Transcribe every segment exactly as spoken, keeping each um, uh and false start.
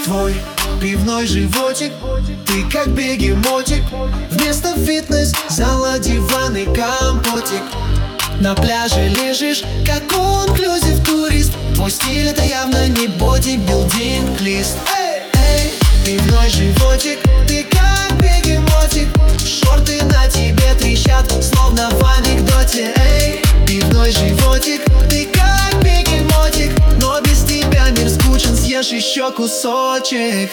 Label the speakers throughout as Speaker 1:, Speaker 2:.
Speaker 1: твой пивной животик, ты как бегемотик. Вместо фитнес-зала диван и компотик. На пляже лежишь, как all-inclusive турист. Твой стиль — это явно не бодибилдинг-лист. Эй, эй, пивной животик, ты как бегемотик. Шорты на тебе трещат, словно в анекдоте. Эй, пивной животик, ты как бегемотик. Но без тебя мир скучен, съешь еще кусочек.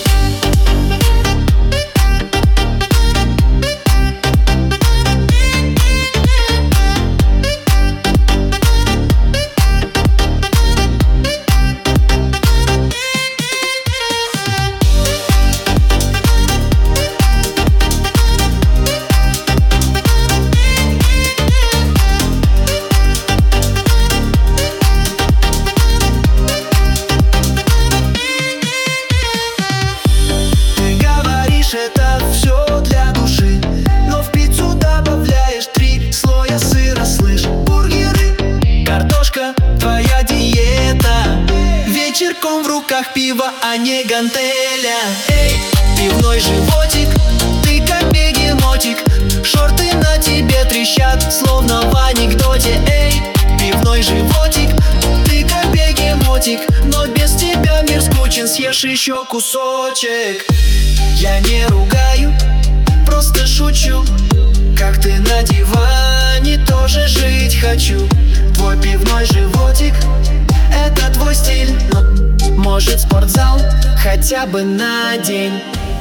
Speaker 1: Это все для души, но в пиццу добавляешь три слоя сыра, слышь. Бургеры, картошка, твоя диета. Вечерком в руках пиво, а не гантеля. Эй, пивной животик, ты как бегемотик. Шорты на тебе трещат, словно в анекдоте. Эй, пивной животик, ты как бегемотик. Но без тебя мир скучен, съешь еще кусочек. Я не ругаю, просто шучу. Как ты на диване, тоже жить хочу. Твой пивной животик — это твой стиль. Но может спортзал хотя бы на день.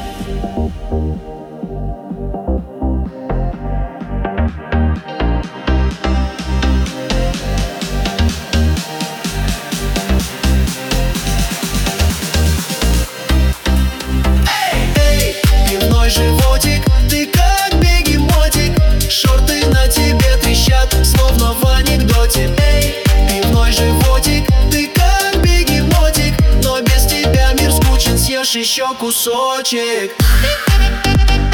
Speaker 1: Животик, ты как бегемотик. Шорты на тебе трещат, словно в анекдоте. Эй, пивной животик, ты как бегемотик. Но без тебя мир скучен, съешь еще кусочек.